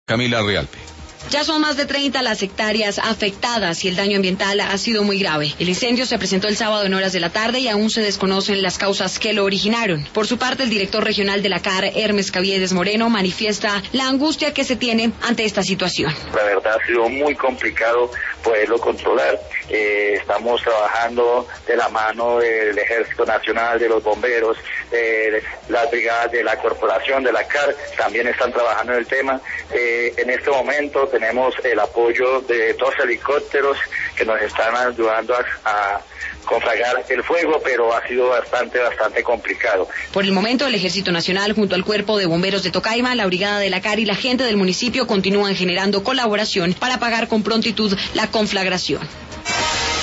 Camila Realpe. Ya son más de 30 las hectáreas afectadas y el daño ambiental ha sido muy grave. El incendio se presentó el sábado en horas de la tarde y aún se desconocen las causas que lo originaron. Por su parte, el director regional de la CAR, Hermes Caviedes Moreno, manifiesta la angustia que se tiene ante esta situación. La verdad ha sido muy complicado poderlo controlar. Estamos trabajando de la mano del Ejército Nacional, de los bomberos, de las brigadas de la corporación, de la CAR, también están trabajando en el tema. En este momento tenemos el apoyo de 2 helicópteros que nos están ayudando a conflagar el fuego, pero ha sido bastante complicado. Por el momento, el Ejército Nacional, junto al Cuerpo de Bomberos de Tocaima, la Brigada de la CAR y la gente del municipio continúan generando colaboración para apagar con prontitud la conflagración.